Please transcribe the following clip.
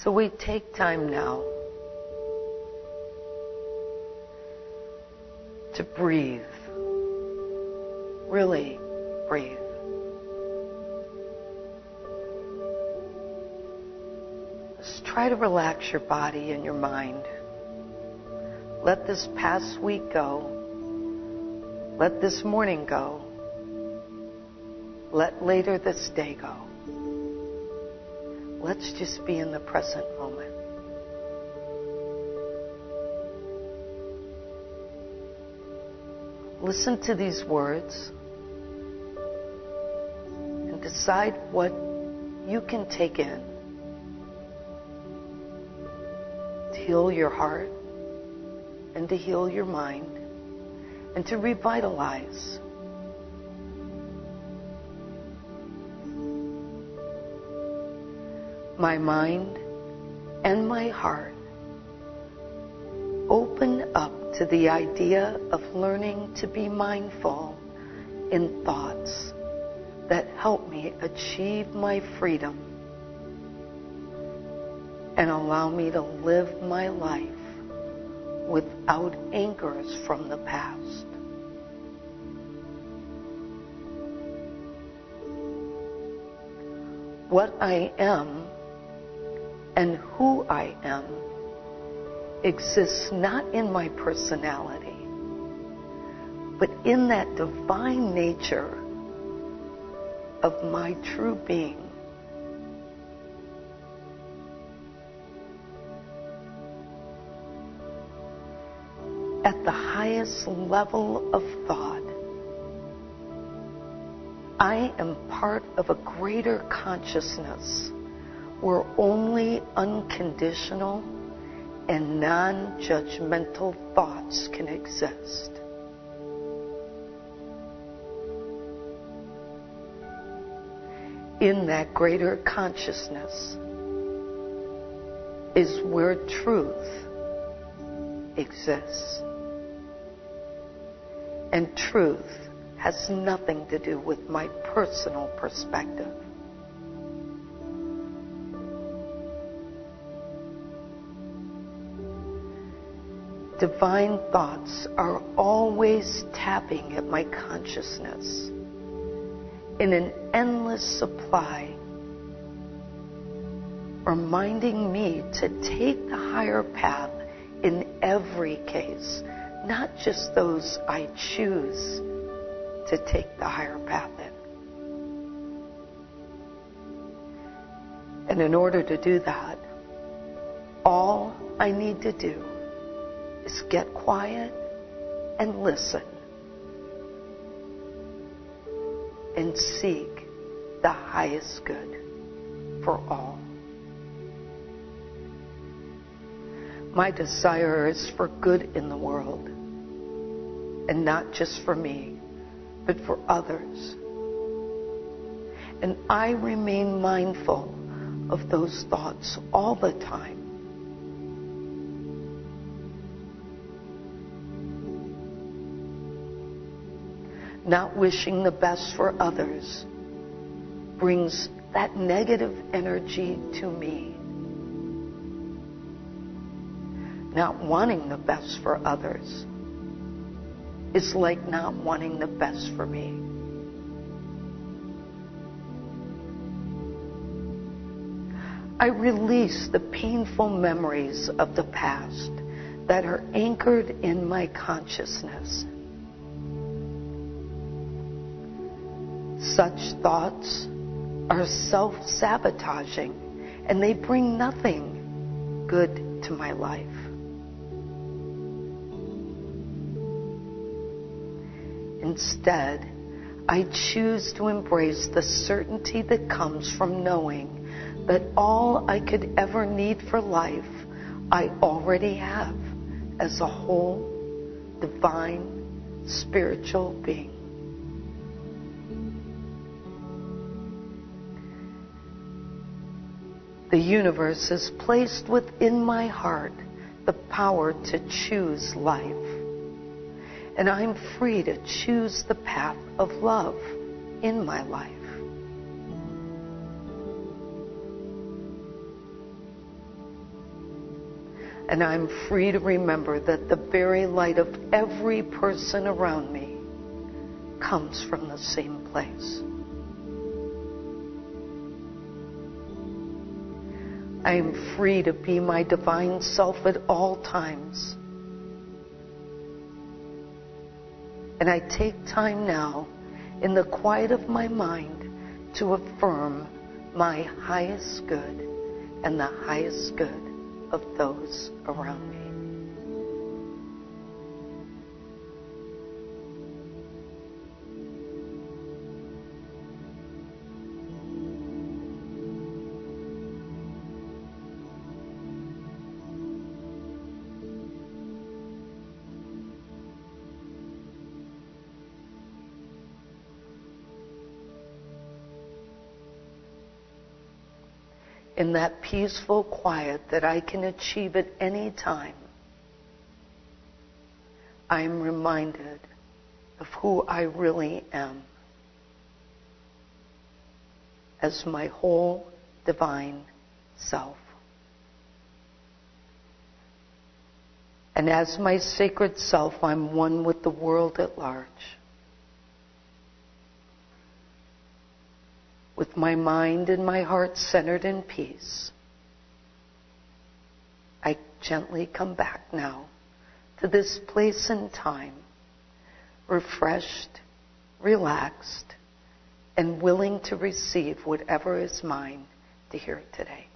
So we take time now to breathe. Really breathe. Just try to relax your body and your mind. Let this past week go. Let this morning go. Let later this day go. Let's just be in the present moment. Listen to these words and decide what you can take in to heal your heart and to heal your mind and to revitalize. My mind and my heart open up to the idea of learning to be mindful in thoughts that help me achieve my freedom and allow me to live my life without anchors from the past. What I am and who I am exists not in my personality, but in that divine nature of my true being. At the highest level of thought, I am part of a greater consciousness where only unconditional and non-judgmental thoughts can exist. In that greater consciousness is where truth exists. And truth has nothing to do with my personal perspective. Divine thoughts are always tapping at my consciousness in an endless supply, reminding me to take the higher path in every case, not just those I choose to take the higher path in. And in order to do that, all I need to do is get quiet and listen and seek the highest good for all. My desire is for good in the world, and not just for me, but for others. And I remain mindful of those thoughts all the time. Not wishing the best for others brings that negative energy to me. Not wanting the best for others is like not wanting the best for me. I release the painful memories of the past that are anchored in my consciousness. Such thoughts are self-sabotaging, and they bring nothing good to my life. Instead, I choose to embrace the certainty that comes from knowing that all I could ever need for life, I already have as a whole, divine, spiritual being. The universe has placed within my heart the power to choose life. And I'm free to choose the path of love in my life. And I'm free to remember that the very light of every person around me comes from the same place. I am free to be my divine self at all times. And I take time now, in the quiet of my mind, to affirm my highest good and the highest good of those around me. In that peaceful quiet that I can achieve at any time, I am reminded of who I really am as my whole divine self. And as my sacred self, I'm one with the world at large. With my mind and my heart centered in peace, I gently come back now to this place and time, refreshed, relaxed, and willing to receive whatever is mine to hear today.